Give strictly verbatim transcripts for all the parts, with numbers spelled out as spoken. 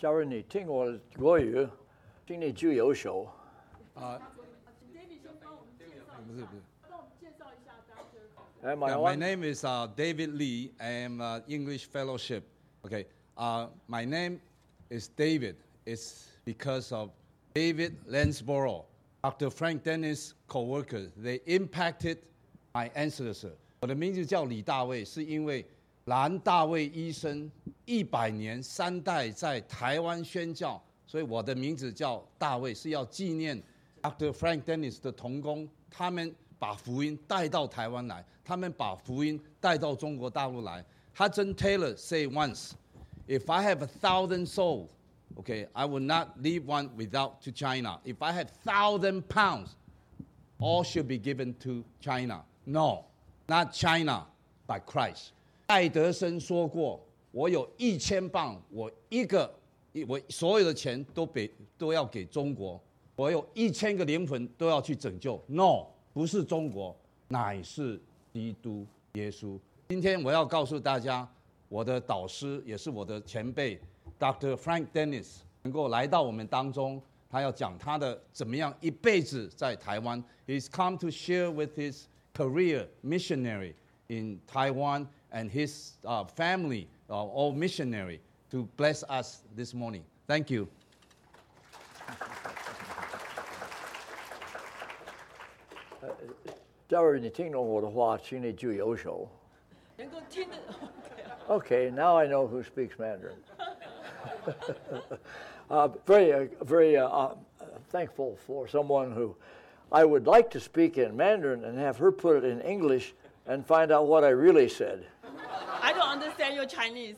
假如你听我的国语，听你就优秀。 啊， David 先帮我们介绍不是不是。 帮我们介绍一下 Doctor Am I Yeah, my on? name is uh, David Lee. I am uh, English Fellowship. Okay, uh, my name is David. It's because of David Lansborough, Doctor Frank Dennis' co-workers. They impacted my ancestor. 我的名字叫李大卫，是因为蓝大卫医生一百年三代在台湾宣教，所以我的名字叫大卫，是要纪念 Doctor Frank Dennis 的同工，他们把福音带到台湾来，他们把福音带到中国大陆来。Hudson Taylor said once, "If I have a thousand souls, okay, I will not leave one without to China. If I had thousand pounds, all should be given to China. No, not China, but Christ." 艾德森说过：“我有一千磅，我一个，我所有的钱都给都要给中国。我有一千个灵魂都要去拯救。No， 不是中国，乃是基督耶稣。”今天我要告诉大家，我的导师也是我的前辈 ，Doctor Frank Dennis 能够来到我们当中，他要讲他的怎么样一辈子在台湾。He's come to share with his career missionary in Taiwan and his uh, family, uh, all missionary, to bless us this morning. Thank you. 假如你听懂我的话，请你就优秀。 能够听得 Okay, now I know who speaks Mandarin. uh, very, uh, very uh, uh, thankful for someone who I would like to speak in Mandarin and have her put it in English and find out what I really said. I don't understand your Chinese.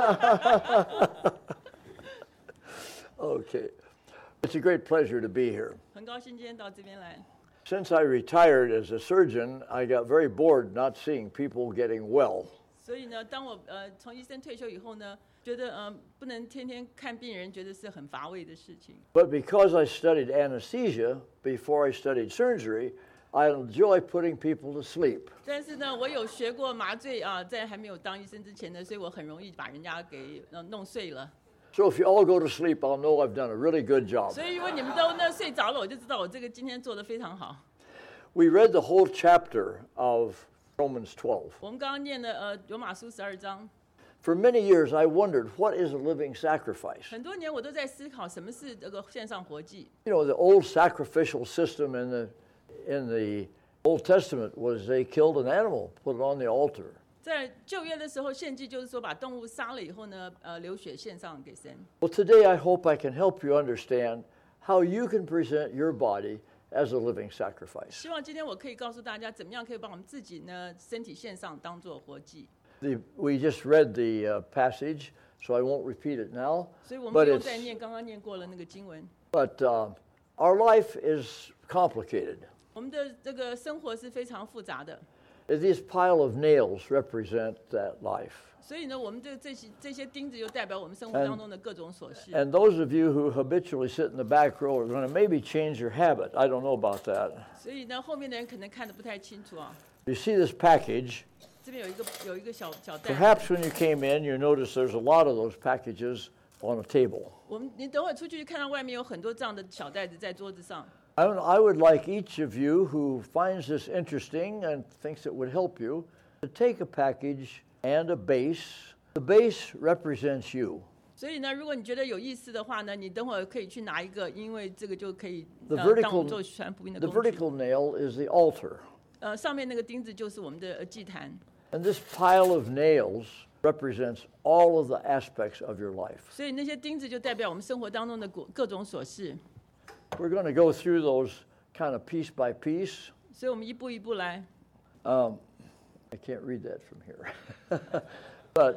Okay. It's a great pleasure to be here. 很高兴今天到这边来。 Since I retired as a surgeon, I got very bored not seeing people getting well. 所以呢，当我呃从医生退休以后呢，觉得嗯、呃、不能天天看病人，觉得是很乏味的事情。 But because I studied anesthesia before I studied surgery, I enjoy putting people to sleep. 但是呢，我有学过麻醉啊，在还没有当医生之前呢，所以我很容易把人家给呃弄睡了。 So if you all go to sleep, I'll know I've done a really good job. 所以如果你们都那睡着了，我就知道我这个今天做得非常好。 We read the whole chapter of Romans twelve. 我们刚刚念的呃罗马书十二章， For many years, I wondered, what is a living sacrifice? 很多年我都在思考什么是这个线上活祭。 You know, the old sacrificial system in the, in the Old Testament was they killed an animal, put it on the altar. 在旧约的时候，献祭就是说把动物杀了以后呢，呃，流血献上给神。 Well, today I hope I can help you understand how you can present your body as a living sacrifice. 希望今天我可以告诉大家，怎么样可以把我们自己呢身体献上，当做活祭。 The, we just read the uh, passage, so I won't repeat it now. 所以我们 But 不用 it's, 再念，刚刚念过了那个经文。 but uh, our life is complicated. 我们的这个生活是非常复杂的， These pile of nails represent that life. 所以呢，我们这这些这些钉子就代表我们生活当中的各种琐事。 And those of you who habitually sit in the back row are going to maybe change your habit. I don't know about that. 所以呢，后面的人可能看得不太清楚啊。 You see this package. 这边有一个有一个小小袋。 Perhaps when you came in, you noticed there's a lot of those packages on a table. 我们你等会出去看到外面有很多这样的小袋子在桌子上。 I, don't- I would like each of you who finds this interesting and thinks it would help you to take a package and a base. The base represents you. 所以呢，如果你觉得有意思的话呢，你等会儿可以去拿一个，因为这个就可以 The 呃当 vertical, 我们做传福音的 the 工具。 vertical nail is the altar. 呃，上面那个钉子就是我们的呃祭坛， And this pile of nails represents all of the aspects of your life. 所以那些钉子就代表我们生活当中的各各种琐事。 We're going to go through those kind of piece by piece. 所以我们一步一步来。 Um, I can't read that from here. But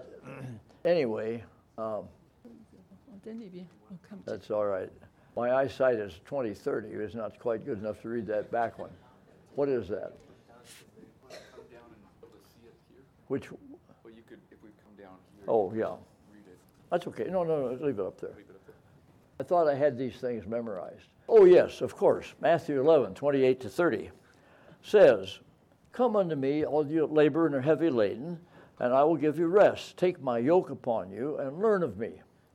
anyway, um, 我在那边，我看不见。 that's all right. My eyesight is twenty thirty. It's not quite good enough to read that back one. What is that? Come down and be able to see it here. Which? Well, you could, if we come down here. Oh, you yeah. could Read it. That's okay. No, no, no. Leave it up there. Leave it up there. I thought I had these things memorized. Oh, yes, of course. Matthew eleven, twenty-eight to thirty says, "Come unto me, all you that labor and are heavy laden, and I will give you rest. Take my yoke upon you and learn of me,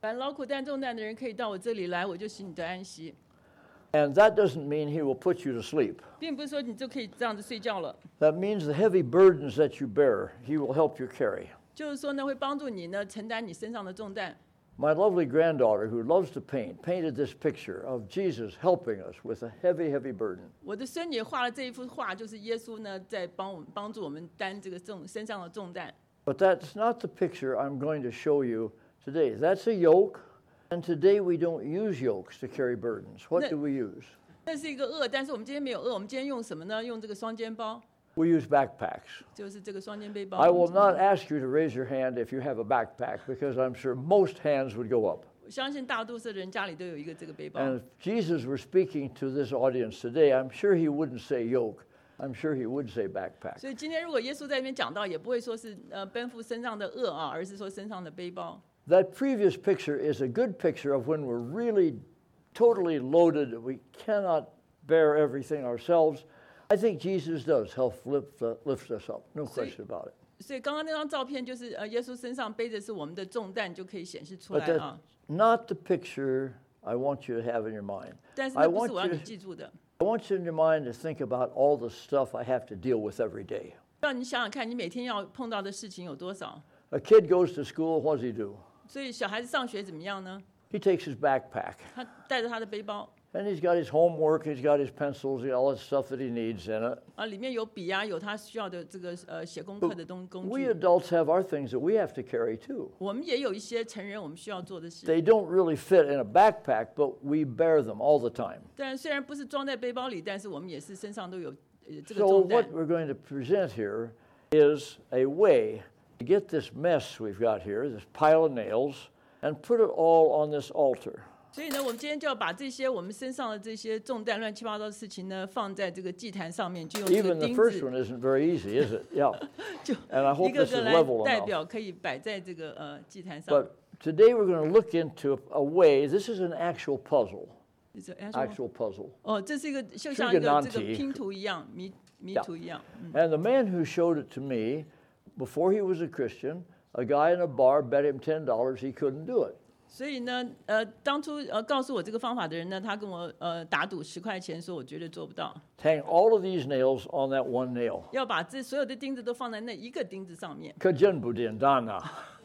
凡劳苦担重担的人可以到我这里来，我就使你得安息。 And that doesn't mean he will put you to sleep. 并不是说你就可以这样子睡觉了， That means the heavy burdens that you bear, he will help you carry. 就是说呢，会帮助你呢承担你身上的重担。 My lovely granddaughter, who loves to paint, painted this picture of Jesus helping us with a heavy, heavy burden. 我的孙女画了这一幅画，就是耶稣呢在帮我们帮助我们担这个重身上的重担。 But that's not the picture I'm going to show you today. That's a yoke, and today we don't use yokes to carry burdens. What do we use? 那是一个轭，但是我们今天没有轭，我们今天用什么呢？用这个双肩包， We use backpacks. 就是这个双肩背包。 I will not ask you to raise your hand if you have a backpack, because I'm sure most hands would go up. 我相信大多数的人家里都有一个这个背包。 And if Jesus were speaking to this audience today, I'm sure he wouldn't say yoke. I'm sure he would say backpack. 所以今天如果耶稣在那边讲到，也不会说是呃奔赴身上的轭啊，而是说身上的背包。 That previous picture is a good picture of when we're really totally loaded. We cannot bear everything ourselves. I think Jesus does help lift, uh, lift us up. No question about it. 所以刚刚那张照片就是呃耶稣身上背的是我们的重担，就可以显示出 But 来 that's 啊。 not the picture I want you to have in your mind. 但是 I 那不 want 是我要 you 你 to- 记住的。 I want you in your mind to think about all the stuff I have to deal with every day. 让你想想看，你每天要碰到的事情有多少？ A kid goes to school, what does he do? 所以小孩子上学怎么样呢？ He takes his backpack, 他带着他的背包 and he's got his homework, he's got his pencils, he's got all the stuff that he needs in it. 啊，里面有笔啊，有他需要的这个呃写功课的东工 We 具。 adults have our things that we have to carry too. 我们也有一些成人我们需要做的事， They don't really fit in a backpack, but we bear them all the time. 但虽然不是装在背包里，但是我们也是身上都有呃这个 So 重担 what。we're going to present here is a way to get this mess we've got here, this pile of nails, and put it all on this altar. 所以呢，我们今天就要把这些我们身上的这些重担、乱七八糟的事情呢，放在这个祭坛上面，就用这 Even 个 the 钉 first 子， one isn't very easy, is it? Yeah. 就 And I 一 hope 个 this 个 is 来 level 代 enough. 表，可以摆在这个呃祭坛上。 But today we're going to look into a way, this is an actual puzzle. 就是哎说 Actual puzzle. 哦，这是一个就像一个这 Trigonanti 个拼图一样，迷迷 Yeah. 图一样。嗯 And the man who showed it to me, before he was a Christian, a guy in a bar bet him ten dollars he couldn't do it. 所以呢，呃，当初呃告诉我这个方法的人呢，他跟我呃打赌十块钱，说我绝对做不到， Hang all of these nails on that one nail. 要把这所有的钉子都放在那一个钉子上面 Kajenbudin dana.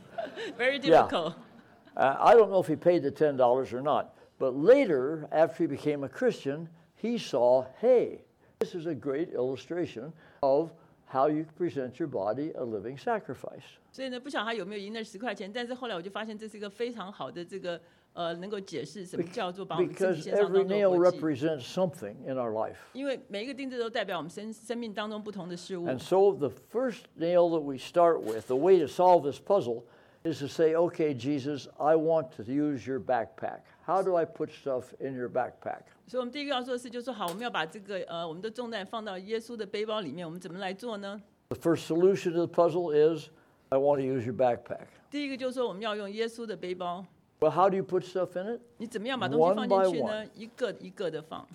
，very Yeah. difficult。 Uh, I don't know if he paid the ten dollars or not, but later, after he became a Christian, he saw, hey, this is a great illustration of how you present your body a living sacrifice. 所以呢，不晓得他有没有赢那十块钱，但是后来我就发现这是一个非常好的这个呃，能够解释什么叫做把我们身体 Because 献上 every 当做 nail 活祭。 represents something in our life. 因为每一个钉子都代表我们生生命当中不同的事物。 And so the first nail that we start with, the way to solve this puzzle, is to say, okay, Jesus, I want to use your backpack. How do I put stuff in your backpack? 所以我们第一个要做的事就是说，好，我们要把这个呃我们的重担放到耶稣的背包里面，我们怎么来做呢？ The first solution to the puzzle is, I want to use your backpack. 第一个就是说，我们要用耶稣的背包。 Well, how do you put stuff in it? 你怎么样把东西 One 放 by 进去呢 one.？ 一个一个的放。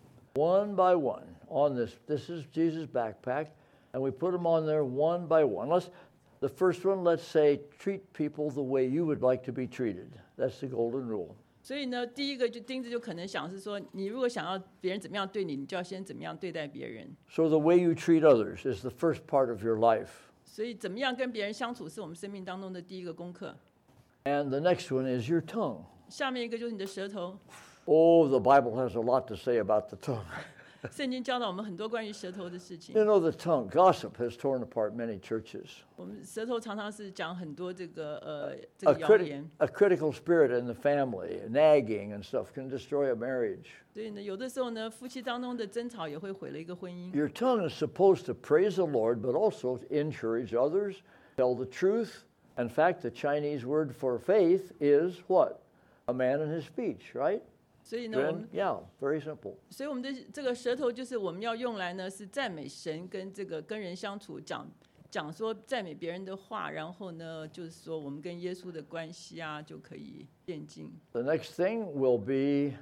One by one on this. This is Jesus' backpack, and we put them on there one by one. Let's, the first one, let's say, treat people the way you would like to be treated. That's the golden rule. 所以呢，第一个就钉子就可能想是说，你如果想要别人怎么样对你，你就要先怎么样对待别人。 So the way you treat others is the first part of your life. 所以怎么样跟别人相处，是我们生命当中的第一个功课。 And the next one is your tongue. 下面一个就是你的舌头。 Oh, the Bible has a lot to say about the tongue. 圣经教导我们很多关于舌头的事情。 You know, the tongue, gossip has torn apart many churches. 我们舌头常常是讲很多这个呃这 A, 个谣 criti- 言， a critical spirit in the family, nagging and stuff, can destroy a marriage. 所以呢，有的时候呢，夫妻当中的争吵也会毁了一个婚姻。 Your tongue is supposed to praise the Lord, but also to encourage others, tell the truth. In fact, the Chinese word for faith is what? A man in his speech, right? 所以呢，我 Good? 们 Yeah, very simple. 所以我们的这个舌头就是我们要用来呢，是赞美神跟这个跟人相处，讲讲说赞美别人的话，然后呢，就是说我们跟耶稣的关系啊，就可以渐进。 The next thing will be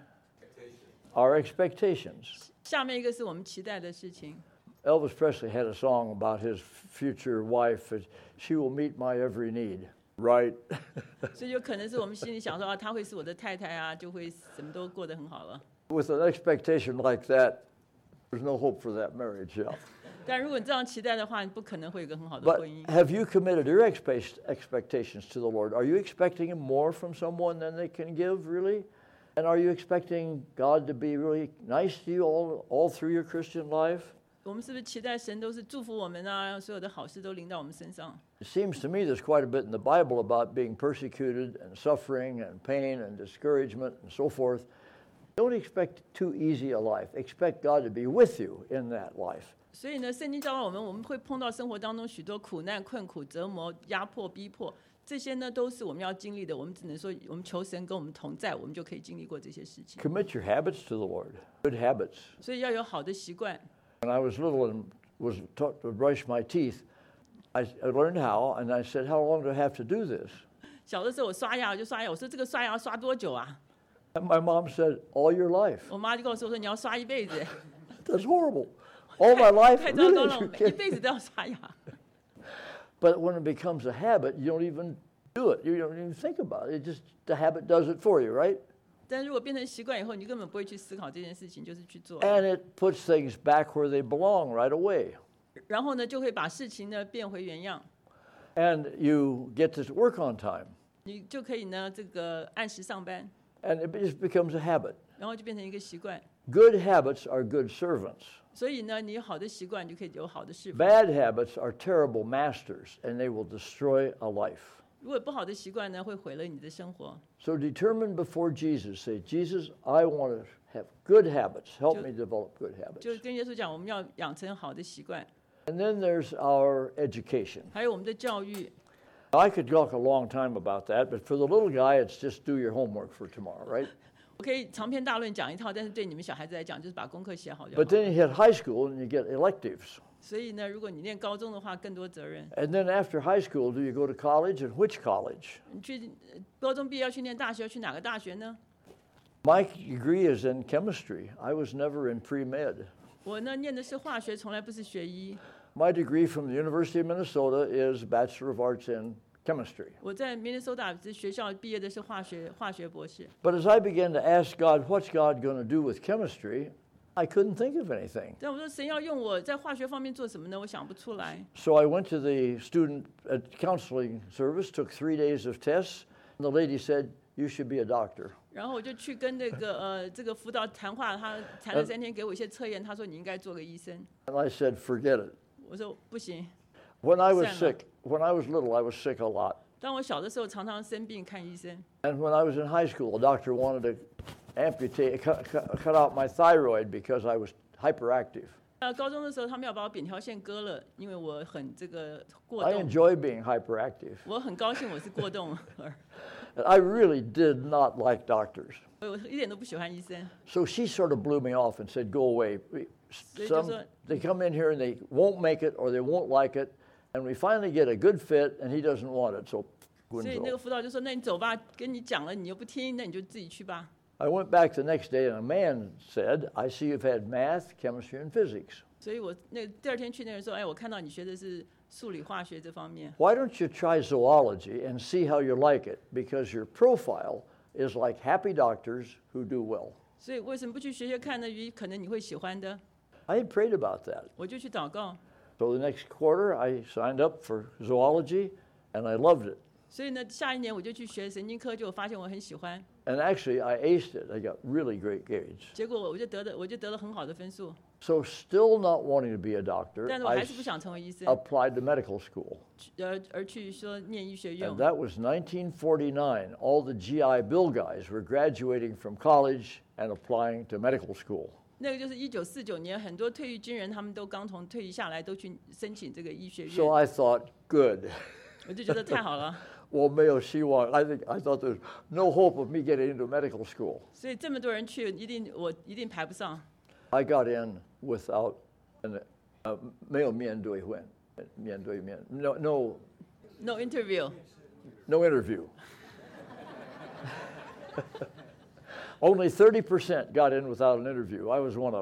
our expectations. 下面一个是我们期待的事情。 Elvis Presley had a song about his future wife. that She will meet my every need. Right. 所以有可能是我们心里想说啊，她会是我的太太啊，就会什么都过得很好了。 With an expectation like that, there's no hope for that marriage, yeah. 但如果你这样期待的话，你不可能会有一个很好的 But 婚姻。 have you committed your expe- expectations to the Lord? Are you expecting more from someone than they can give, really? And are you expecting God to be really nice to you all, all through your Christian life? 我们是不是期待神都是祝福我们啊，所有的好事都临到我们身上？ It seems to me there's quite a bit in the Bible about being persecuted and suffering and pain and discouragement and so forth. Don't expect too easy a life. Expect God to be with you in that life. 所以呢，圣经教导我们，我们会碰到生活当中许多苦难、困苦、折磨、压迫、逼迫，这些呢都是我们要经历的。我们只能说，我们求神跟我们同在，我们就可以经历过这些事情。 Commit your habits to the Lord, good habits. 所以要有好的习惯。 When I was little and was taught to brush my teeth, I, I learned how, and I said, how long do I have to do this? 小的时候我刷牙，我就刷牙，我说这个刷牙要刷多久啊？ And my mom said, all your life. 我妈就跟我说说你要刷一辈子， That's horrible. All my life, 太糟糕 really? 了， You 我一 can't- 辈子都要刷牙。 But when it becomes a habit, you don't even do it. You don't even think about it. It just, the habit does it for you, right? 但如果变成习惯以后，你根本不会去思考这件事情，就是去做， And it puts things back where they belong right away. 然后呢，就会把事情呢变回原样， And you get to work on time. 你就可以呢这个按时上班， And it just becomes a habit. 然后就变成一个习惯。 Good habits are good servants. 所以呢，你有好的习惯，你就可以有好的侍奉。 Bad habits are terrible masters, and they will destroy a life. 如果不好的习惯呢，会毁了你的生活。 So determine before Jesus, say, Jesus, I want to have good habits. Help Ju- me develop good 就是 habits. 跟耶稣讲，我们要养成好的习惯， And then there's our education. 还有我们的教育。 I could talk a long time about that, but for the little guy, it's just do your homework for tomorrow, right? 我可以长篇大论讲一套，但是对你们小孩子来讲，就是把功课写好就 But 好。 then you hit high school and you get electives. 所以呢，如果你念高中的话，更多责任。 And then after high school, do you go to college, and which college? 你去呃高中毕业要去念大学，要去哪个大学呢？ My degree is in chemistry. I was never in pre-med. 我呢念的是化学，从来不是学医。 My degree from the University of Minnesota is Bachelor of Arts in Chemistry. 我在明尼苏达这学校毕业的是化学化学博士。 But as I began to ask God, what's God going to do with chemistry, I couldn't think of anything. 但我说神要用我在化学方面做什么呢？我想不出来。 So I went to the student uh, counseling service, took three days of tests, and the lady said, you should be a doctor. 然后我就去跟那个呃这个辅导谈话，他谈了三天，给我一些测验，他说你应该做个医生。 And I said, forget it. 我说不行。 When I was Send sick, when I was little, I was sick a lot. 当我小的时候，常常生病看医生。 And when I was in high school, a doctor wanted to amputate, cut, cut, cut out my thyroid because I was hyperactive. 呃，高中的时候，他们要把我扁桃腺割了，因为我很这个过 I 动。 enjoy being hyperactive. 我很高兴我是过动儿， And I really did not like doctors. 我一点都不喜欢医生。 So she sort of blew me off and said, go away. We- They Some, just- they come in here and they won't make it or they won't like it. And we finally get a good fit and he doesn't want it. So 所以那个 Gwynzo. 辅导就说：“那你走吧，跟你讲了，你又不听，那你就自己去吧。 I went back the next day and a man said, I see you've had math, chemistry, and physics. ” 所以我那第二天去，那个人说：“哎，我看到你学的是数理化学这方面， Why don't you try zoology and see how you like it? Because your profile is like happy doctors who do well. 所以为什么不去学学看呢？于可能你会喜欢的。 I had prayed about that. ” 我就去祷告。 So the next quarter, I signed up for zoology, and I loved it. 所以呢，下一年我就去学神经科，就发现我很喜欢。 And actually, I aced it. I got really great grades. 结果我就得了，我就得了很好的分数。 So still not wanting to be a doctor, 但是我 I 还是不想成为医生， applied to medical school. 而而去说念医学院 And。that was nineteen forty-nine. All the G I Bill guys were graduating from college and applying to medical school. 那个就是一九四九年，很多退役军人他们都刚从退役下来，都去申请这个医学 So 院。 I thought, good. 我就觉得太好了。 Well, 没有希望. I think I thought there's no hope of me getting into medical school. 所以这么多人去，一定我一定排不上。 I got in without an, uh, 没有面对面，面对面. No, no, No interview。 no interview. Only thirty percent got in without an interview. I was one of them.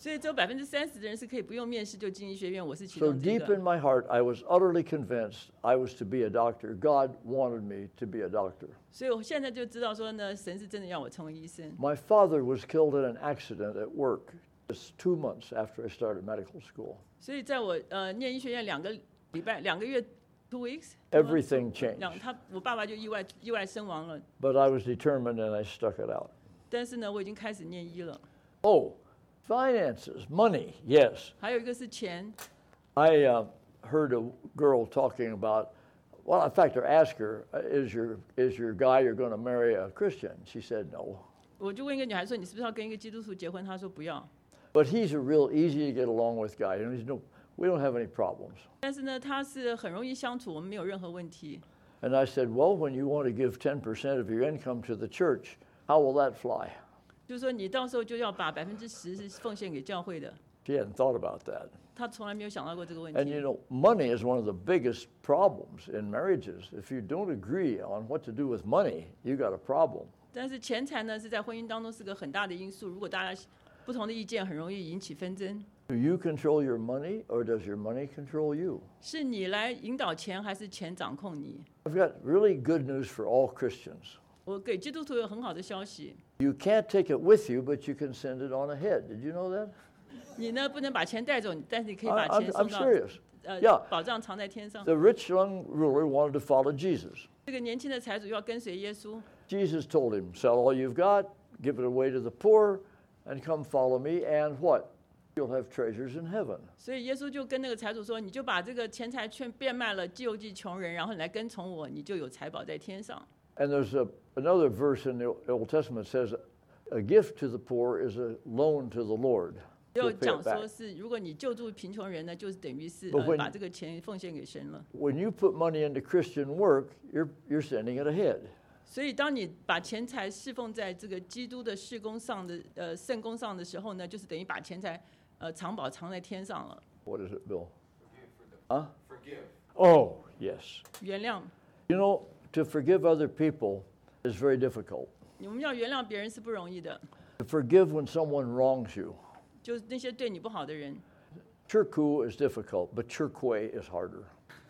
所以只有百分之三十的人是可以不用面试就进医学院，我是其 So 中之一 deep 个。 in my heart, I was utterly convinced I was to be a doctor. God wanted me to be a doctor. 所以我现在就知道说呢，神是真的要我成为医生。 My father was killed in an accident at work just two months after I started medical school. 所以在我呃念医学院两个礼拜两个月 two weeks Everything changed. 两他我爸爸就意外意外身亡了， But I was determined and I stuck it out. 但是呢我已经开始念医了。 Oh, finances, money, yes. 还有一个是钱， I uh, heard a girl talking about, well, in fact, I asked her, is your, is your guy you're going to marry a Christian? She said no. 我就问一个女孩说你是不是要跟一个基督徒结婚？她说不要。 But he's a real easy to get along with guy. And he's no, we don't have any problems. 但是呢，他是很容易相处，我们没有任何问题。 And I said, well, when you want to give ten percent of your income to the church, how will that fly? 就是说你到时候就要把百分之十是奉献给教会的。 She hadn't thought about that. 他从来没有想到过这个问 And you 题。 know, money is one of the biggest problems in marriages. If you don't agree on what to do with money, you got a problem. 但是钱财呢是在婚姻当中是个很大的因素，如果大家不同的意见，很容易引起纷争。 Do you control your money or does your money control you? 是你来引导钱，还是钱掌控你？ I've got really good news for all Christians. 我给基督徒有很好的消息， You can't take it with you, but you can send it on ahead. Did you know that? 你呢不能把钱带走，但是你可以 I, 把 I'm, 钱 I'm 送到 serious. 呃 Yeah. 保障藏在天上。 The rich young ruler wanted to follow Jesus. 这个年轻的财主要跟随耶稣， Jesus told him, sell all you've got, give it away to the poor, and come follow me, and what? You'll have treasures in heaven. 所以耶稣就跟那个财主说：“你就把这个钱财全变卖了，救济穷人，然后你来跟从我，你就有财宝在天上。” And there's a, another verse in the Old Testament that says, a gift to the poor is a loan to the Lord. 就 He'll pay 讲 it 说 back. 是，如果你救助贫穷人呢，就是等于是 But 呃 when- 把这个钱奉献给神了。 When you put money into Christian work, you're, you're sending it ahead. 所以，当你把钱财侍奉在这个基督的事工上的呃圣工上的时候呢，就是等于把钱财呃藏宝藏在天上了。 What is it, Bill? Forgive. Huh? Forgive. Oh, yes. 原谅， You know, to forgive other people is very difficult. 我们要原谅别人是不容易的， To forgive when someone wrongs you. 就是那些对你不好的人。 Chirku is difficult, but chirkwe is harder.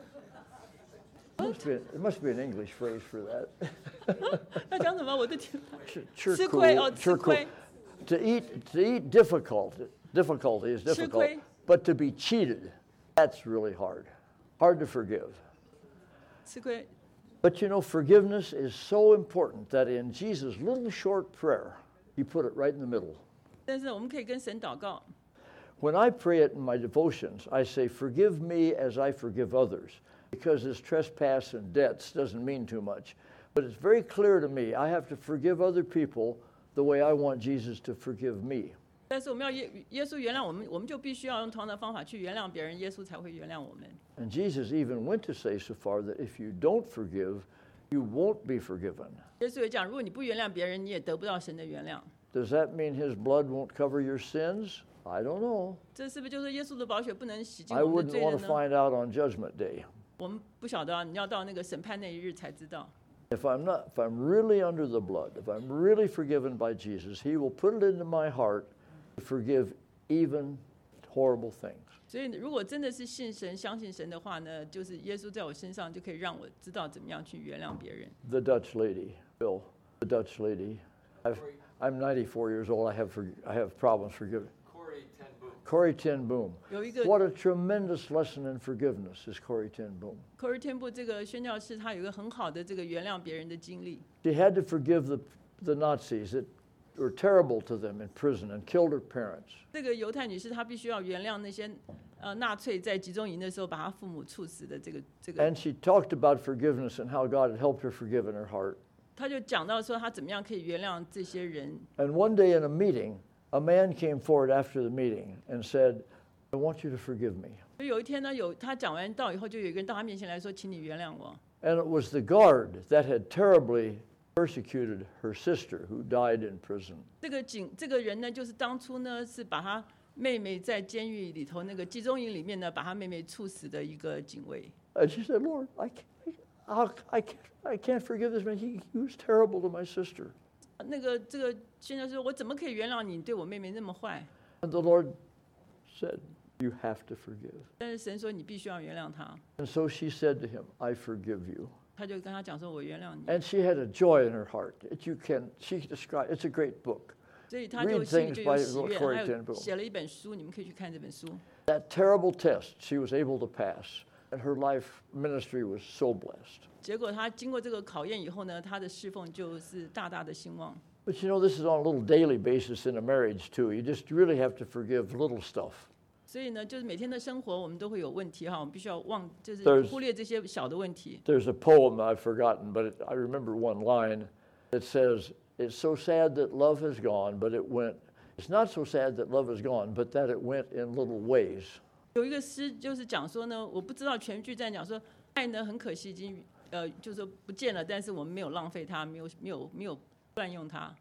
There must be, there must be an English phrase for that. 他讲什么？我都听不到。 Ch- 吃亏哦， chirku, 吃亏。 To eat, to eat difficult, difficulty is difficult, 吃亏。 but to be cheated, that's really hard. Hard to forgive. 吃亏。 But you know, forgiveness is so important that in Jesus' little short prayer, he put it right in the middle. 但是我们可以跟神祷告。 When I pray it in my devotions, I say, forgive me as I forgive others, because this trespass and debts doesn't mean too much. But it's very clear to me, I have to forgive other people the way I want Jesus to forgive me. 但是我们要耶耶稣原谅我们，我们就必须要用同样的方法去原谅别人，耶稣才会原谅我们。 And Jesus even went to say so far that if you don't forgive, you won't be forgiven. 耶稣也讲，如果你不原谅别人，你也得不到神的原谅。 Does that mean his blood won't cover your sins? I don't know. 这是不是就是耶稣的宝血不能洗净 I 我们 wouldn't 的罪 want 人 to 呢？ find out on Judgment Day. 我们不晓得啊，你要到那个审判那一日才知道。 If I'm not, if I'm really under the blood, if I'm really forgiven by Jesus, he will put it into my heart to forgive even horrible things. 所以，如果真的是信神、相信神的话呢，就是耶稣在我身上就可以让我知道怎么样去原谅别人。 The Dutch lady, Bill, the Dutch lady. I've, I'm ninety-four years old. I have, for, I have problems forgiving. Corey Ten Boom. Corrie ten Boom. 有一个 What a tremendous lesson in forgiveness is Corrie ten Boom. Corrie ten Boom 这个宣教士，他有一个很好的这个原谅别人的经历。 She had to forgive the, the Nazis that were terrible to them in prison and killed her parents. 这个犹太女士，她必须要原谅那些呃纳粹在集中营的时候把她父母处死的这个这个。 And she talked about forgiveness and how God had helped her forgive in her heart. 她就讲到说，她怎么样可以原谅这些人。 And one day in a meeting, a man came forward after the meeting and said, I want you to forgive me. 所以有一天呢，有她讲完道以后，就有一个人到她面前来说，请你原谅我。 And it was the guard that had terribly persecuted her sister who died in prison. 这个警这个人呢，就是当初呢是把她妹妹在监狱里头那个集中营里面呢，把她妹妹处死的一个警卫。 And she said, Lord, I can't, how, I can't, I can't forgive this man. He, he was terrible to my sister. 那个这个宣教士说，我怎么可以原谅你对我妹妹那么坏？ And the Lord said, you have to forgive. 但是神说你必须要原谅他， And so she said to him, I forgive you. 他就跟他讲说我原谅你， And she had a joy in her heart. It, you can, she described, it's a great book. 所以他就 read 心里 things 就有 by 喜悦， Corrie 还有 ten Boom. 写了一本书，你们可以去看这本书。 That terrible test she was able to pass, and her life ministry was so blessed. 结果他经过这个考验以后呢，他的侍奉就是大大的兴旺。 But you know, this is on a little daily basis in a marriage too. You just really have to forgive little stuff. 所以呢，就是每天的生活我们都会有问题哈，我们必须要忘，就是 There's- 忽略这些小的问题。 There's a poem I've forgotten, but it, I remember one line that says, it's so sad that love has gone, but it went, it's not so sad that love has gone, but that it went in little ways. 有一个诗就是讲说呢，我不知道全句在讲说，爱呢很可惜已经呃，就是说不见了，但是我们没有浪费它，没有没有没有乱用它。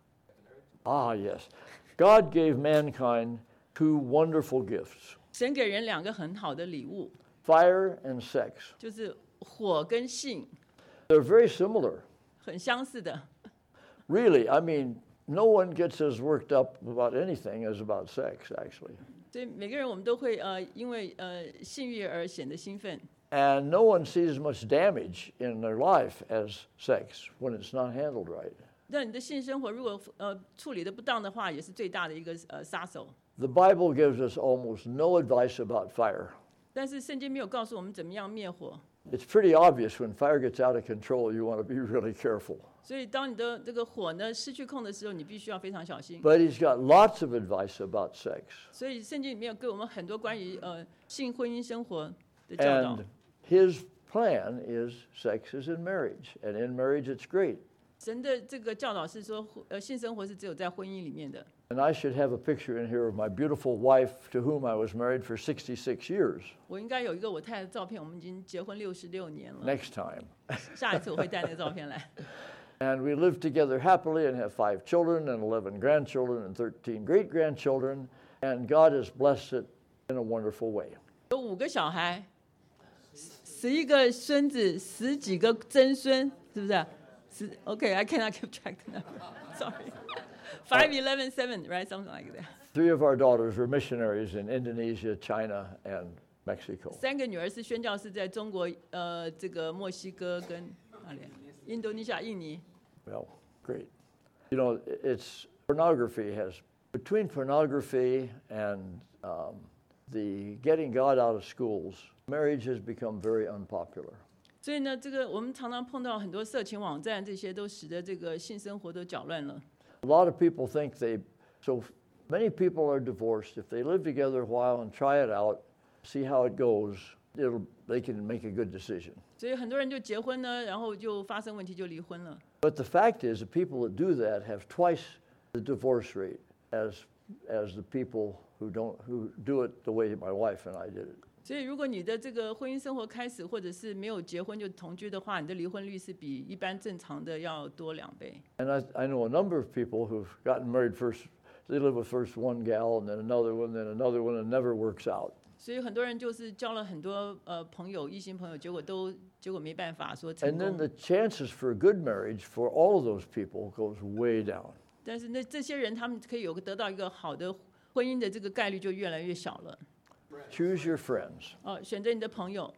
Ah, yes. God gave mankind two wonderful gifts, 神给人两个很好的礼物， fire and sex. 就是火跟性， They're very similar. 很相似的。 Really, I mean, no one gets as worked up about anything as about sex, actually. 所以每个人我们都会呃，因为呃性欲而显得兴奋。 And no one sees much damage in their life as sex when it's not handled right. 那你的性生活如果呃处理的不当的话，也是最大的一个呃杀手。 The Bible gives us almost no advice about fire. 但是圣经没有告诉我们怎么样灭火， It's pretty obvious when fire gets out of control, you want to be really careful. 所以当你的这个火呢失去控的时候，你必须要非常小心。 But he's got lots of advice about sex. 所以圣经里面有给我们很多关于呃性婚姻生活的教导 And。his plan is sex is in marriage. And in marriage, it's great. 神的这个教导是说，呃，性生活是只有在婚姻里面的。 And I should have a picture in here of my beautiful wife to whom I was married for sixty-six years 我应该有一个我太太的照片，我们已经结婚六十六年了。 next time. 下一次我会带那个照片来。 And we live together happily and have five children and eleven grandchildren and thirteen great grandchildren. And God has blessed it in a wonderful way. 有五个小孩，十一个孙子，十几个曾孙，是不是？十 OK，I cannot keep track the number. Sorry. Five, eleven, seven, right? Something like that. Three of our daughters were missionaries in Indonesia, China, and Mexico. 三个女儿是宣教士，在中国、呃，这个墨西哥跟哪里？印度尼西亚、印尼。 Well, great. You know, it's pornography has, between pornography and um, the getting God out of schools, marriage has become very unpopular. 所以呢，这个我们常常碰到很多色情网站，这些都使得这个性生活都搅乱了。 A lot of people think they, so many people are divorced. If they live together a while and try it out, see how it goes, it'll, they can make a good decision. 所以很多人就结婚呢，然后就发生问题就离婚了。 But the fact is, the people that do that have twice the divorce rate as, as the people who don't, who do it the way my wife and I did it. 所以如果你的这个婚姻生活开始，或者是没有结婚就同居的话，你的离婚率是比一般正常的要多两倍。 And I, I know a number of people who've gotten married first, they live with first one gal and then another one, then another one, and it never works out. 所以很多人就是交了很多呃朋友，异性朋友，结果都结果没办法说成 And then 功。 the chances for a good marriage for all of those people goes way down. 但是那这些人他们可以有个得到一个好的婚姻的这个概率就越来越小了。 Choose your friends. 哦，选择你的朋友。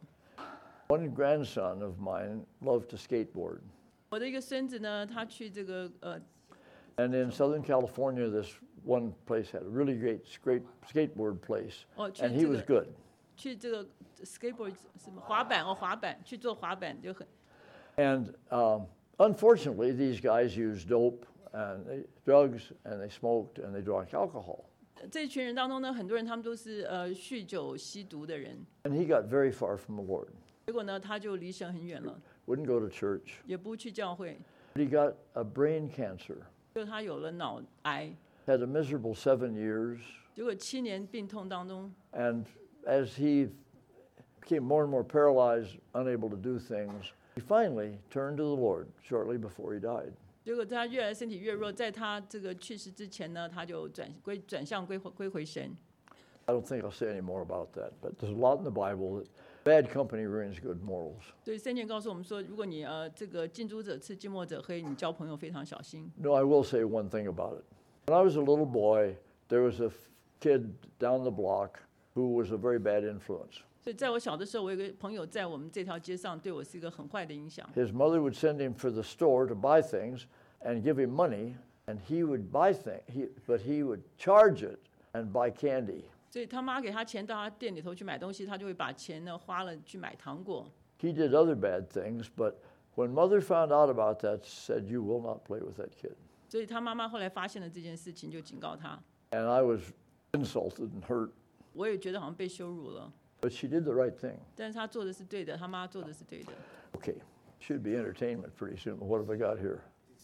One grandson of mine loved to skateboard. 我的一个孙子呢，他去这个呃 And in Southern California, this one place had a really great, great skateboard place. 哦去 And he 这 was 个 good. 去这个 skateboard 什么滑板哦滑板去做滑板就很 And um, unfortunately, these guys used dope and they, drugs and they smoked and they drank alcohol. 这一群人当中呢，很多人他们都是呃酗酒吸毒的人， And he got very far from the Lord. 结果呢他就离神很远了， Wouldn't go to church. 也不去教会， But he got a brain cancer. 就他有了脑癌， Had a miserable seven years. 结果七年病痛当中， And as he became more and more paralyzed, unable to do things, he finally turned to the Lord shortly before he died. 结果他越来身体越弱，在他这个去世之前呢，他就转归转向归归回神。 I don't think I'll say any more about that, but there's a lot in the Bible that bad company ruins good morals. 所以圣经告诉我们说，如果你呃这个近朱者赤，近墨者黑，你交朋友非常小心。 No, I will say one thing about it. When I was a little boy, there was a kid down the block who was a very bad influence. 所以在我小的时候，我有个朋友在我们这条街上对我是一个很坏的影响。 His mother would send him for the store to buy things and give him money, and he would buy things, he, but he would charge it and buy candy. 所以他妈给他钱到他店里头去买东西，他就会把钱呢花了去买糖果。 He did other bad things, but when mother found out about that, said, "You will not play with that kid." 所以他妈妈后来发现了这件事情，就警告他。 And I was insulted and hurt, 我也觉得好像被羞辱了， but she did the right thing. 但是他做的是对的，他妈做的是对的。 Okay, should be entertainment pretty soon. What have I got here?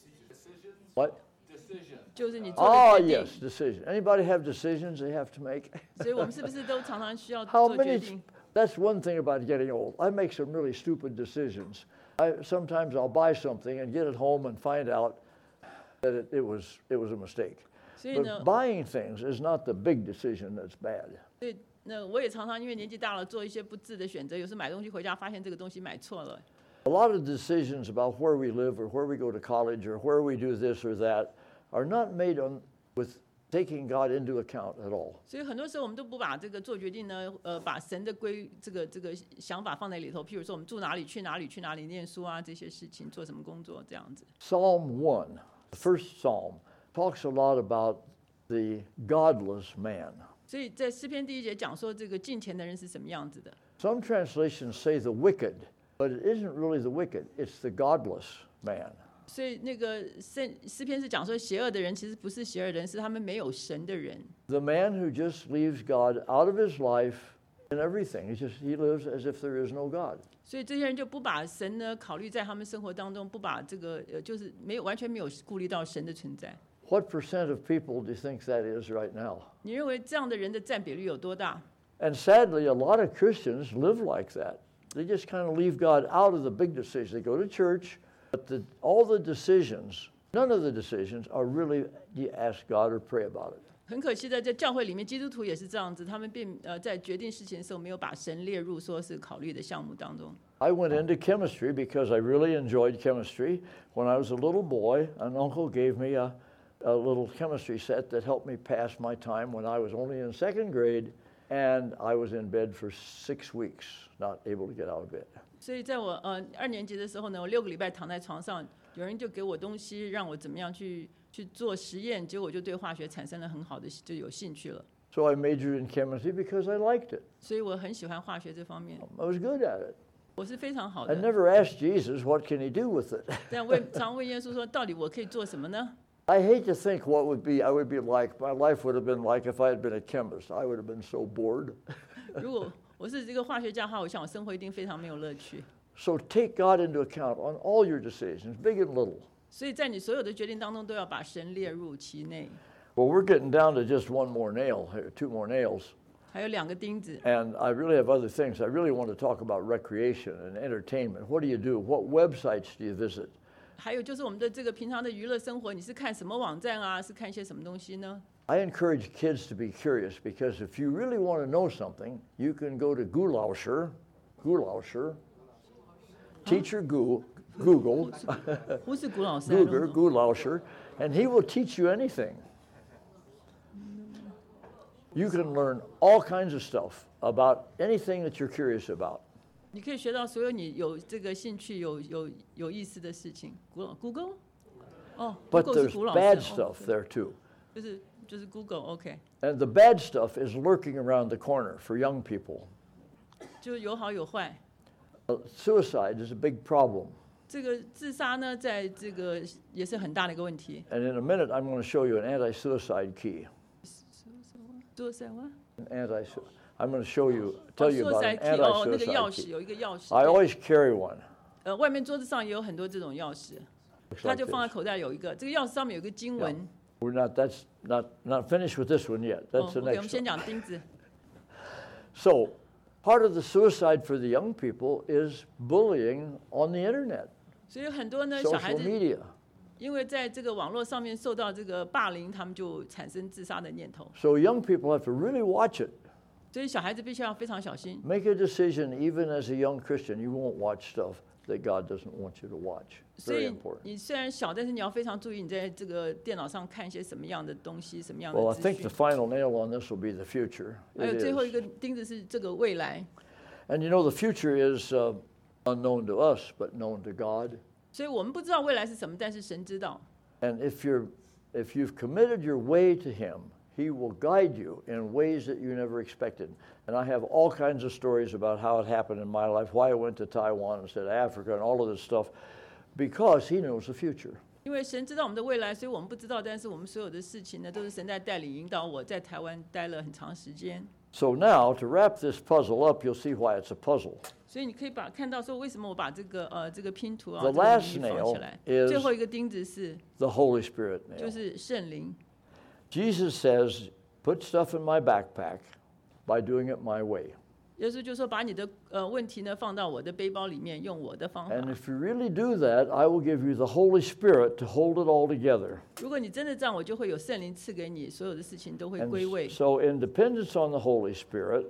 What? 就是你做 Oh, 的决定。 yes, decision. Anybody have decisions they have to make? 所以我们是不是都常常需要 How 做决 many? 定？ That's one thing about getting old. I make some really stupid decisions. I, sometimes I'll buy something and get it home and find out that it, it was it was a mistake. 所以呢 But，buying things is not the big decision that's bad. 所以那我也常常因为年纪大了，做一些不智的选择。有时买东西回家，发现这个东西买错了。 A lot of decisions about where we live or where we go to college or where we do this or that are not made on, with taking God into account at all. 所以很多时候我们都不把这个做决定呢，呃，把神的规这个这个想法放在里头。譬如说，我们住哪里、去哪里、去哪里念书啊，这些事情，做什么工作这样子。 Psalm one, the first psalm, talks a lot about the godless man. 所以在诗篇第一节讲说，这个敬虔的人是什么样子的。 Some translations say the wicked, but it isn't really the wicked, it's the godless man. 所以那个圣诗篇是讲说，邪恶的人其实不是邪恶的人，是他们没有神的人。 The man who just leaves God out of his life and everything. He just he lives as if there is no God. 所以这些人就不把神呢考虑在他们生活当中，不把这个呃，就是没有完全没有顾虑到神的存在。 What percent of people do you think that is right now? 你认为这样的人的占比率有多大？ And sadly, a lot of Christians live like that. They just kind of leave God out of the big decisions. They go to church, but the, all the decisions, none of the decisions are really you ask God or pray about it. 很可惜的，在教会里面，基督徒也是这样子，他们并呃在决定事情的时候没有把神列入说是考虑的项目当中。 I went into chemistry because I really enjoyed chemistry. When I was a little boy, an uncle gave me a, a little chemistry set that helped me pass my time when I was only in second grade, and I was in bed for six weeks, not able to get out of bed. 所以在我呃二年级的时候呢，我六个礼拜躺在床上，有人就给我东西，让我怎么样去去做实验，结果我就对化学产生了很好的就有兴趣了。 So I majored in chemistry because I liked it. 所以我很喜欢化学这方面， I was good at it. 我是非常好 I 的。 never asked Jesus, what can he do with it? 但问常问耶稣说，到底我可以做什么呢？ I hate to think what would be I would be like, my life would have been like if I had been a chemist. I would have been so bored. 如果我是这个化学家的话，我想我生活一定非常没有乐趣。 So take God into account on all your decisions, big and little. 所以在你所有的决定当中，都要把神列入其内。 Well, we're getting down to just one more nail, here, two more nails. 还有两个钉子， And I really have other things. I really want to talk about recreation and entertainment. What do you do? What websites do you visit? 还有就是我们的这个平常的娱乐生活，你是看什么网站啊？是看一些什么东西呢？ I encourage kids to be curious because if you really want to know something, you can go to Gulauscher, Gulauscher, teacher Goo, Google, 不是古老师啊 Google, Gulauscher, and he will teach you anything. You can learn all kinds of stuff about anything that you're curious about. 你可以学到所有你有这个兴趣、有有有意思的事情。古老 Google， 哦 But ，Google 是 there's 古老 bad 师， stuff 哦 there too. 就是就是 Google，OK， And the bad stuff is lurking around the corner for young people. 就有好有坏。 Uh, Suicide is a big problem. 这个自杀呢，在这个也是很大的一个问题。 And in a minute, I'm going to show you an anti-suicide key. 做什么？ An anti I'm going to show you, tell 哦 you about ，suicide an key，哦，那个钥 anti-suicide 匙 key. 有一个钥匙。 I 对 always carry one. 呃，外面桌子上也有很多这种钥匙， Looks 他 like 就放在 this. 口袋有一个。这个钥匙上面有个经文。 We're not. That's not not finished with this one yet. 哦 That's the ，OK，我们 next 先 one. 讲钉子。 So, part of the suicide for the young people is bullying on the internet, 所以很多呢小孩 social 子 media. 因为在这个网络上面受到这个霸凌，他们就产生自杀的念头。 So young people have to really watch it. 所以小孩子必须要非常小心。 Make a decision, even as a young Christian, you won't watch stuff that God doesn't want you to watch. 所 Very 以 important. 你虽然小，但是你要非常注意你在这个电脑上看一些什么样的东西，什么样 Well, I 的资 think the 讯。 final nail on this will be the future. 还有 It 最后一 is. 个钉子是这个未来。 And you know, the future is uh, unknown to us, but known to God. 所以我们不知道未来是什么，但是神知道。 And if you're, if you've committed your way to Him, He will guide you in ways that you never expected. And I have all kinds of stories about how it happened in my life, why I went to Taiwan instead of Africa, and all of this stuff, because He knows the future. 因为神知道我们的未来，所以我们不知道。但是我们所有的事情呢，都是神在带领引导我。在台湾待了很长时间， So now, to wrap this puzzle up, you'll see why it's a puzzle. 所以你可以把看到说，为什么我把这个呃这个拼图啊 The 这个 last 谜放 nail 起来。 is 最后一个钉子是 The Holy Spirit 就 nail. 是圣灵。 Jesus says, put stuff in my backpack by doing it my way. 耶稣就说：“把你的呃问题呢放到我的背包里面，用我的方法。 And if you really do that, I will give you the Holy Spirit to hold it all together. 如果你真的这样，我就会有圣灵赐给你，所有的事情都会 And 归位。 so in dependence on the Holy Spirit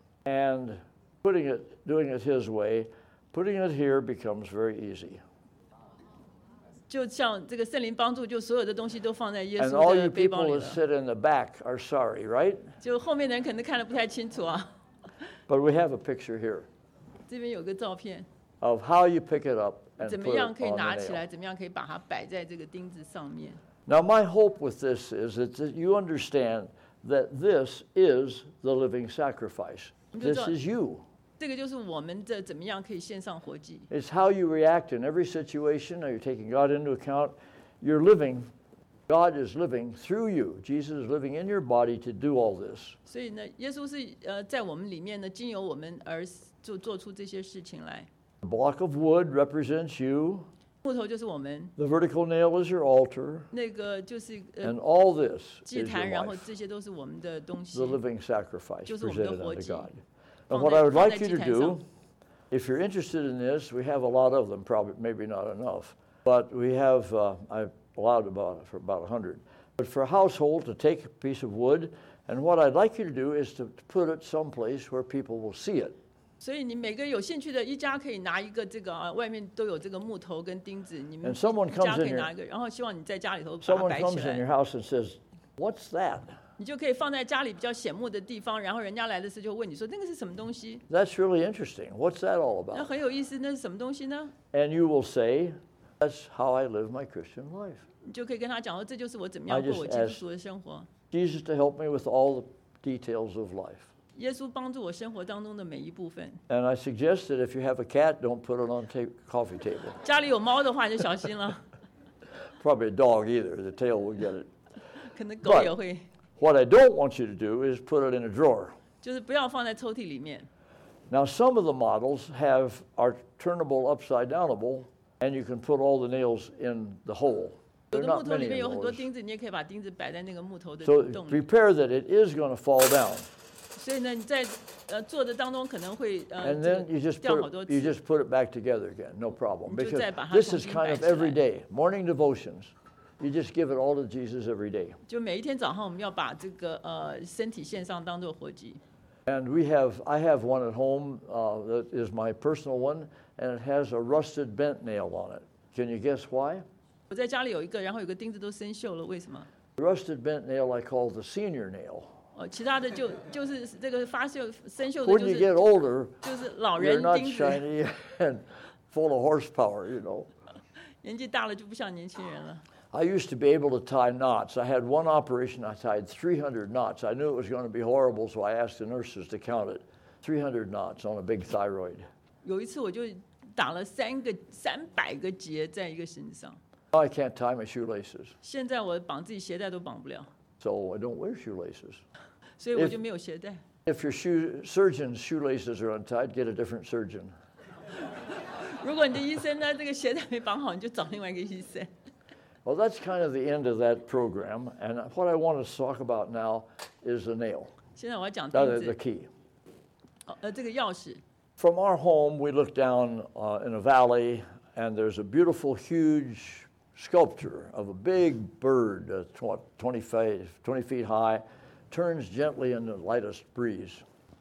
and putting it, doing it His way, putting it here becomes very easy. 就像这个圣灵帮助，就所有的东西都放在耶 And 稣 all 的 you 背包 people 里 that 了。 sit in the back are sorry, right? 就后面的人可能看得不太清楚啊。 But we have a picture here 这边有个照片， of how you pick it up and 怎么 put 样 it 可以 on 拿 the 起 nail. 来，怎么样可以把它摆在这个钉子上面。 Now, my hope with this is that th- you understand that this is the living sacrifice. This is you. 这个就是我们的怎么样可以献上活祭。 It's how you react in every situation. Are you taking God into account? You're living, God is living through you. Jesus is living in your body to do all this. 所以呢，耶稣是呃在我们里面呢，经由我们而做做出这些事情来。 The block of wood represents you. 木头就是我们， The vertical nail is your altar. 那个就是呃 And all this 祭 is 坛， your 然后 life, 这些都是我们的东西 the。living sacrifice 就是我们的 presented 活 unto 祭， God. 放 And what 在- I would 放在 like you 祭 to 坛上。 do, if you're interested in this, we have a lot of them, probably maybe not enough, but we have, uh, I've allowed about for about a hundred. But for a household to take a piece of wood, and what I'd like you to do is to put it someplace where people will see it. 所以你每个有兴趣的一家可以拿一个这个啊，外面都有这个木头跟钉子，你们 And someone 一家 comes 可 in 以 your- 拿一个，然后希望你在家里头把它 Someone 摆 comes 起 in your 来， house and says, "What's that?" 你就可以放在家里比较显目的地方，然后人家来的时候就问你说那个是什么东西？ That's really interesting. What's that all 那 about? 很有意思，那是什么东西呢？ And you will say, "That's how I live my Christian life." 你就可以跟他讲说，这就是我怎么 I 样过 just 我基督 asked- 徒的生活。 Jesus to help me with all the details of life. 耶稣帮助我生活当中的每一部分。 And I suggest that if you have a cat, don't put it on the coffee table. 家里有猫的话，你就小心了， Probably a dog either. The tail will get it. 可能狗 But- 也会， What I don't want you to do is put it in a drawer. 就是不要放在抽屉里面。 Now, some of the models have are turnable upside downable, and you can put all the nails in the hole. 有 There are 的木 not 头里 many 面有 of 很多 those. 钉子，你也可以把钉子摆在那个木头的 So 洞里。 prepare that it is going to fall down. 所以呢，你在呃做的当中可能会呃 And 这 then you 个 just 掉好 put 多 it, you 次。 just put it back together again, no problem. 你就 Because 再把它 this 重 is 新 kind 摆 of 起来。 every day. Morning devotions. You just give it all to Jesus every day. 就每一天早上我们要把这个呃身体献上当做活祭。 And we have, I have one at home uh, that is my personal one, and it has a rusted bent nail on it. Can you guess why? 我在家里有一个，然后有个钉子都生锈了，为什么？ The rusted bent nail I call the senior nail. 哦，其他的就就是这个发锈生锈的， When 就 you 是 get older, 就是老 they're 人 not 钉子， shiny and full of horsepower, you know. 年纪大了就不像年轻人了。 I used to be able to tie knots. I had one operation, I tied three hundred knots. I knew it was going to be horrible, so I asked the nurses to count it. three hundred knots on a big thyroid. 有一次我就打了三个三百个结在一个身上， Now I can't tie my shoelaces, 现在我绑自己鞋带都绑不了， so I don't wear shoelaces. 所以我 If- 就没有鞋带。 If your shoe, surgeon's shoelaces are untied, get a different surgeon. 如果你的医生呢这个鞋带没绑好，你就找另外一个医生。 Well, that's kind of the end of that program. And what I want to talk about now is the nail, 现在我要讲 uh, 钉 the, the 子， key. 哦呃，这个钥匙。 From our home, we look down uh, in a valley, and there's a beautiful, huge sculpture of a big bird, uh, tw- twenty, feet, twenty feet high, turns gently in the lightest breeze.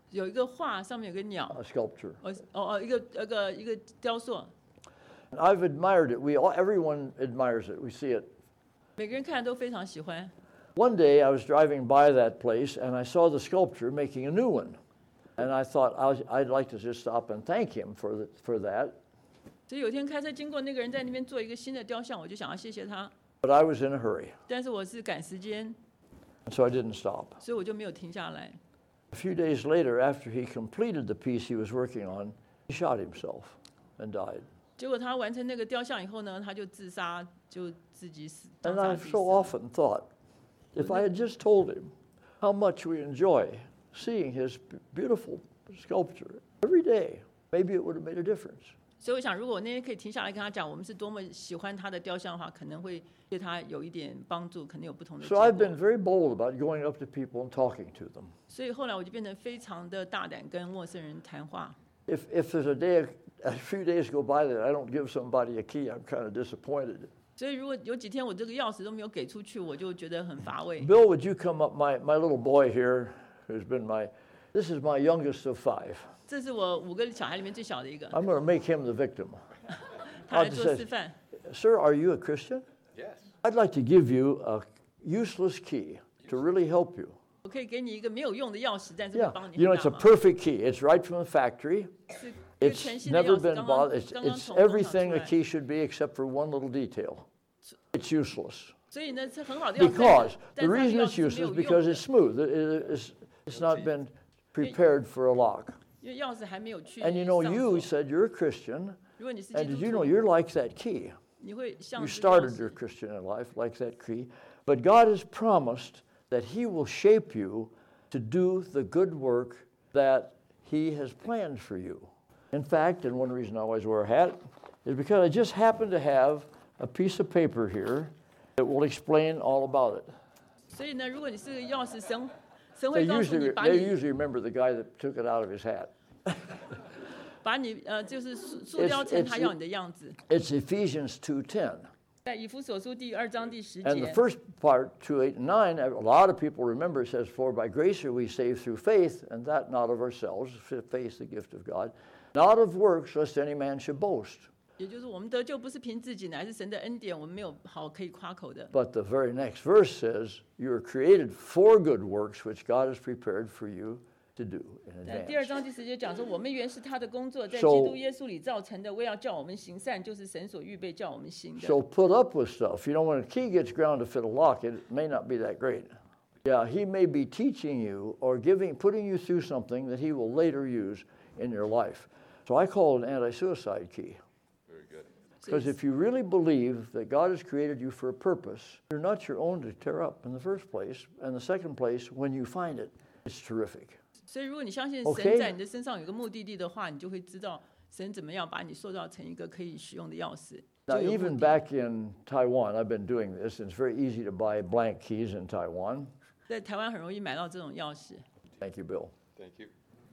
有一个画，上面有个鸟， a sculpture. 哦哦哦，一个一个一个雕塑， And I've admired it. We all, everyone admires it. We see it. 每个人看都非常喜欢。 One day I was driving by that place and I saw the sculptor making a new one. And I thought I was, I'd like to just stop and thank him for, the, for that. 所以有天开车经过，那个人在那边做一个新的雕像，我就想要谢谢他， But I was in a hurry, 但是我是赶时间， and so I didn't stop. 所以我就没有停下来。 A few days later, after he completed the piece he was working on, he shot himself and died. 结果他完成那个雕像以后呢，他就自杀，就自己死。当 And 杀 I've 自 so 杀 often thought, if I had just told him how much we enjoy seeing his b- beautiful sculpture every day, maybe it would have made a difference. 所以我想，如果我那天可以停下来跟他讲，我们是多么喜欢他的雕像的话，可能会对他有一点帮助，可能有不同的结 So 果。 I've been very bold about going up to people and talking to them. 所以后来我就变成非常的大胆，跟陌生人谈话。 If, if there's a day, a few days go by that I don't give somebody a key, I'm kind of disappointed. 所以如果有几天我这个钥匙都没有给出去，我就觉得很乏味。 Bill, would you come up? My, my little boy here, who's been my, this is my youngest of five. 这是我五个小孩里面最小的一个， I'm going to make him the victim. 他来 I'll 做 just 示 say, 范。 Sir, are you a Christian? Yes. I'd like to give you a useless key to really help you. 我可以给你一个没有用的钥匙，但是会 Yeah, 帮你 you know, 很 it's a 大忙。 perfect key. It's right from the factory. 是一个 It's 全新的 never 钥匙， been 刚刚 bothered. It's, 刚刚 it's 从工厂出 everything a 来。 key should be except for one little detail. It's useless. 所以呢，是很好的钥匙。 Because 但 the 是但 reason 是它 it's 的钥匙 useless 是没有 is 用 because 的 it's smooth. It, it, it's, it's not been prepared for a lock. 因为钥匙还没有去 And you know, 上 you 锁。 said you're a Christian, 如果你是 and 基 did 督 you know 徒， you're like that key? 你会像 You 这个钥 started your 匙。 Christian life like that key, but God has promised that He will shape you to do the good work that He has planned for you. In fact, and one reason I always wear a hat is because I just happen to have a piece of paper here that will explain all about it. 所以呢，如果你是个钥匙，神神 They 会告诉 usually, 你，把 they 你 usually remember the guy that took it out of his hat. 把你呃，就是塑塑 It's- 雕成 it's- 他要你的样子。 It's Ephesians two ten. 在以弗所书第二章第十 And the 节， first part, two, eight, and nine, a lot of people remember it says, For by grace are we saved through faith, and that not of ourselves, faith the gift of God, not of works, lest any man should boast. 也就是我们得救不是凭自己，乃是神的恩典，我们没有好可以夸口的。 But the very next verse says, You are created for good works, which God has prepared for you to do in 在第二 advance. 章第十节讲说，我们原是他的工作，在基 So- 督耶稣里造成的，为要叫我们行善，就是神所预备叫我们行的。 So put up with stuff. You know, when a key gets ground to fit a lock, it may not be that great. Yeah, he may be teaching you or giving, putting you through something that he will later use in your life. So I call it an anti-suicide key. Very good. Because if you really believe that God has created you for a purpose, you're not your own to tear up in the first place. And the second place, when you find it, it's terrific. 所以，如果你相信 OK 神在你的身上有个目的地的话，你就会知道神怎么样把你塑造成一个可以使用的钥匙。 Now, 就有目 even 的 back in Taiwan, I've been doing this, and it's very easy to buy blank keys in Taiwan. 在台湾很容易买到这种钥匙。 Thank you, Bill. Thank you.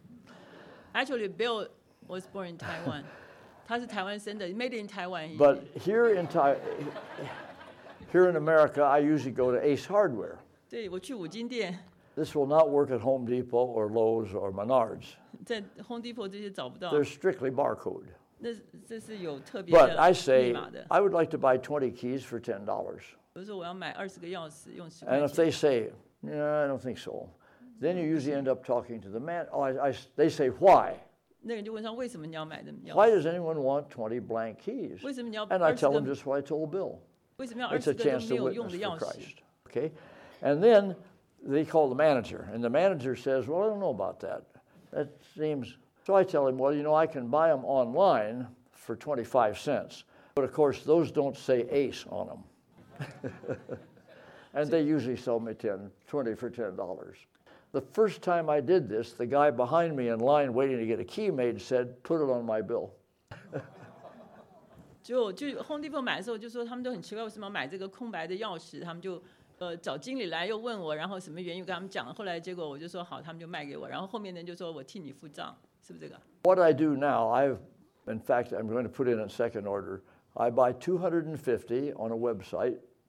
Actually, Bill was born in Taiwan. 他是台湾生的 ，Made in Taiwan。 But here in Tai, here in America, I usually go to Ace Hardware. 对，我去五金店， This will not work at Home Depot or Lowe's or Menards. 在 Home Depot 这些找不到。 They're strictly barcode. 那这是有特别 But 的 I 密 say 码的。 I would like to buy twenty keys for ten dollars. 比如说我要买二十个钥匙，用十块 And if 钱。 they say, "No, I don't think so," then you usually end up talking to the man. Oh, I, I, they say, "Why? 那个人就问他为什么你要买的钥 Why 匙？ does anyone want twenty blank keys?" 为什么你要 And I 二十 tell them 个？ just what I told Bill. 为什么要二 It's 十 a 个都 chance 没 to 有用 witness 的 for 钥匙？ Christ. Okay, and then they call the manager, and the manager says, "Well, I don't know about that. That seems." So I tell him, "Well, you know, I can buy them online for twenty-five cents, but of course those don't say Ace on them." And they usually sell me ten, twenty for ten dollars. The first time I did this, the guy behind me in line waiting to get a key made said, "Put it on my bill." 就就 Home Depot 买的时候就说他们都很奇怪为什么要买这个空白的钥匙，他们就呃找经理来又问我，然后什么原因我跟他们讲，后来结果我就说好，他们就卖给我，然后后面的人就说我替你付账，是不是这个？ What I do now, I've, in fact, I'm going to put in a second order. I buy two hundred fifty on a website,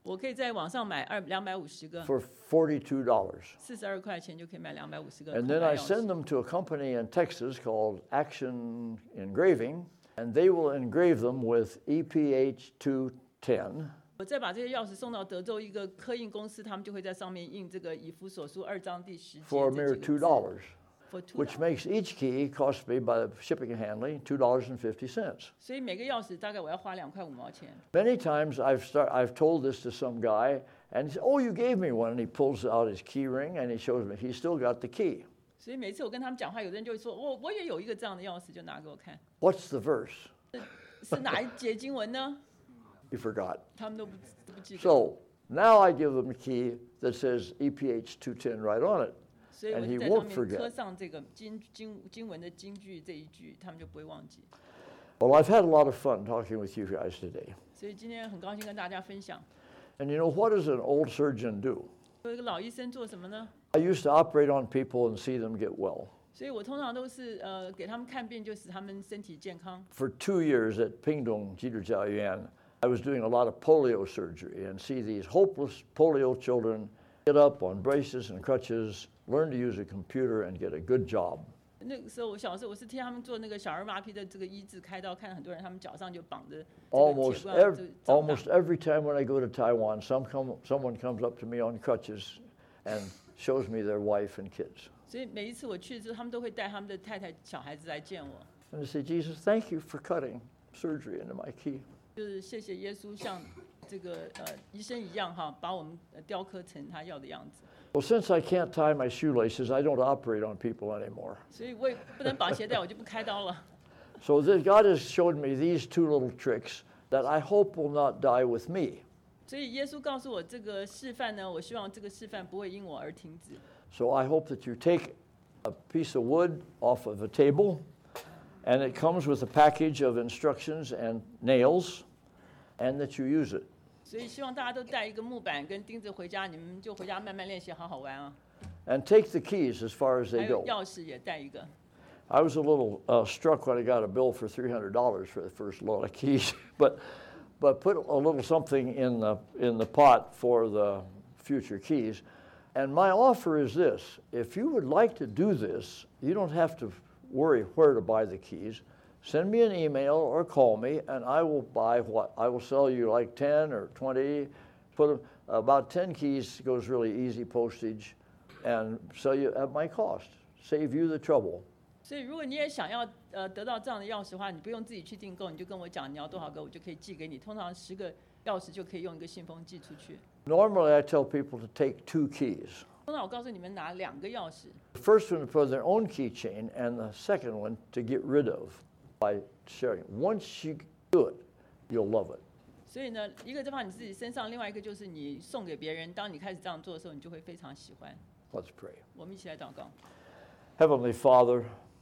我可以在网上买二两百五十个， for forty-two dollars. 四十二块钱就可以买两百五十个 And 空 then 白 I 钥 send 匙。 them to a company in Texas called Action Engraving, and they will engrave them with E P H two ten. 我再把这些钥匙送到德州一个刻印公司，他们就会在上面印这个以弗所书二章第十节 for a 这 mere 几 two 个字 dollars, for two which dollars makes each key cost me by the shipping and handling two dollars and fifty cents. 所以每个钥匙大概我要花两块五毛钱。 Many times I've start, I've told this to some guy, and he said, "Oh, you gave me one," and he pulls out his key ring and he shows me he's still got the key. 所以每次我跟他们讲话，有的人就会说：“我我也有一个这样的钥匙，就拿给我看。 What's the verse?" 是哪一节经文呢？ He forgot. 他们都不都不记得。 So now I give them a key that says E P H two ten right on it. 所以我 and 就 he 在 won't 上面刻 forget. 上这个经经经文的金句这一句，他们就不会忘记。 Well, I've had a lot of fun talking with you guys today. 所以今天很高兴跟大家分享。 And you know, what does an old surgeon do? 作为一个老医生做什么呢？ I used to operate on people and see them get well. 所以我通常都是呃给他们看病，就使他们身体健康。 For two years at Pingdong Jidujiaoyuan, I was doing a lot of polio surgery and see these hopeless polio children get up on braces and crutches, learn to use a computer, and get a good job. 那个时候我小时候我是替他们做那个小儿麻痹的这个医治开刀，看很多人他们脚上就绑着这个铁 Almost, 棍， ev- 就长大 almost every time when I go to Taiwan, some come, someone comes up to me on crutches and shows me their wife and kids. 所以每一次我去之后，他们都会带他们的太太、小孩子来见我， And they say, "Jesus, thank you for cutting surgery into my key." 就是谢谢耶稣像这个呃医生一样哈，把我们呃雕刻成他要的样子。 Well, since I can't tie my shoelaces, I don't operate on people anymore. 所以我也不能绑鞋带，我就不开刀了。 So this, God has showed me these two little tricks that I hope will not die with me. 所以耶稣告诉我这个示范呢，我希望这个示范不会因我而停止。 So I hope that you take a piece of wood off of a table, and it comes with a package of instructions and nails, and that you use it. 所以希望大家都带一个木板跟钉子回家，你们就回家慢慢练习，好好玩啊。 And take the keys as far as 还 they 有 go. 钥匙也带一个。 I was a little uh, struck when I got a bill for three hundred dollars for the first load of keys, but, but put a little something in the, in the pot for the future keys. And my offer is this: if you would like to do this, you don't have to worry where to buy the keys. Send me an email or call me, and I will buy what? I will sell you like ten or twenty. Put them, about ten keys goes really easy postage, and sell you at my cost. Save you the trouble. 所以如果你也想要呃得到这样的钥匙的话，你不用自己去订购，你就跟我讲你要多少个，我就可以寄给你。通常十个钥匙就可以用一个信封寄出去。 Normally, I tell people to take two keys. 通常我告诉你们拿两个钥匙， The first one to put in their own keychain, and the second one to get rid of by sharing. Once you do it, you'll love it. 所以呢，一个就放你自己身上，另外一个就是你送给别人。当你开始这样做的时候，你就会非常喜欢。 Let's pray. 我们一起来祷告。 Heavenly Father,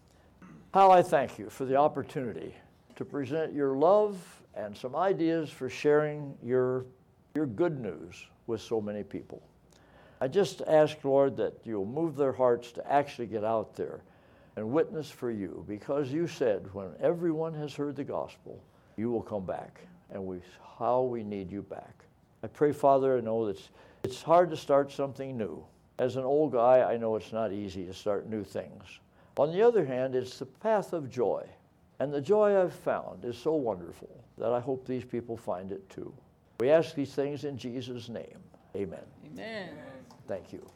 how I thank you for the opportunity to present your love and some ideas for sharing your, your good news with so many people. I just ask, Lord, that you'll move their hearts to actually get out there and witness for you, because you said when everyone has heard the gospel, you will come back, and we, how we need you back. I pray, Father, I know that it's, it's hard to start something new. As an old guy, I know it's not easy to start new things. On the other hand, it's the path of joy. And the joy I've found is so wonderful that I hope these people find it too. We ask these things in Jesus' name. Amen. Amen. Thank you.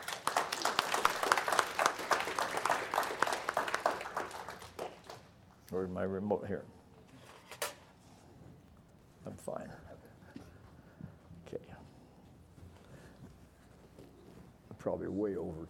Where's my remote here? I'm fine. Okay. I'm probably way over